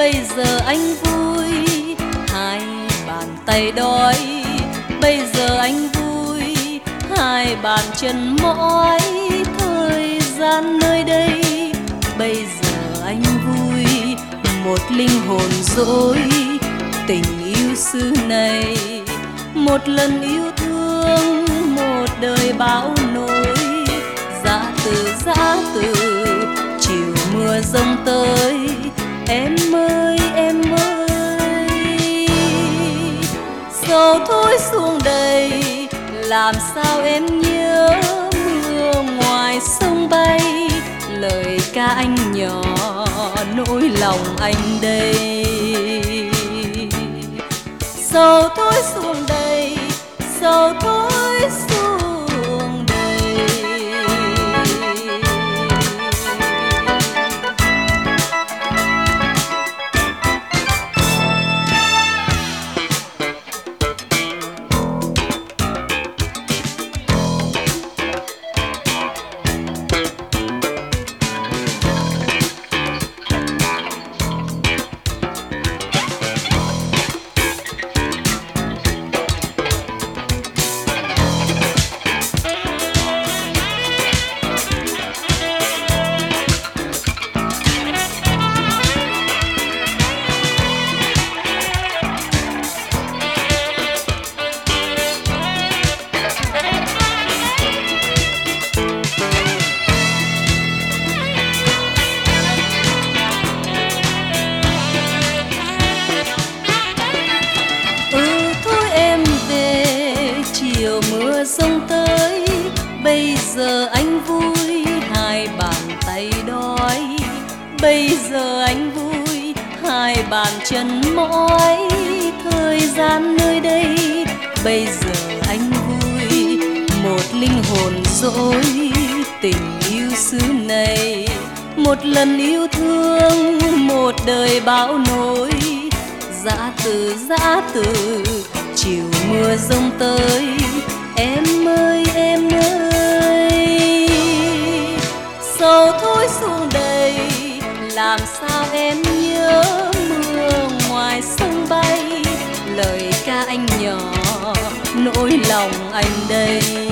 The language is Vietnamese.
bây giờ anh vui, hai bàn tay đói. Bây giờ anh vui, hai bàn chân mỏi. Thời gian nơi đây, bây giờ anh vui, một linh hồn dối. Tình yêu xứ này, một lần yêu thương, một đời bão nỗi. Dã từ chiều mưa giông tới, em ơi em ơi. Sầu thối xuống đầy, làm sao em nhớ mưa ngoài sông bay. Lời ca anh nhỏ, nỗi lòng anh đây. Sầu thối xuống đầy, sầu thối xuống đầy. Mưa giông tới, bây giờ anh vui, hai bàn tay đói. Bây giờ anh vui, hai bàn chân mỏi. Thời gian nơi đây, bây giờ anh vui, một linh hồn dối. Tình yêu xứ này, một lần yêu thương, một đời bão nỗi. Dã từ chiều mưa giông tới, em ơi em ơi. Sầu thối xuống đầy, làm sao em nhớ mưa ngoài sông bay. Lời ca anh nhỏ, nỗi lòng anh đây.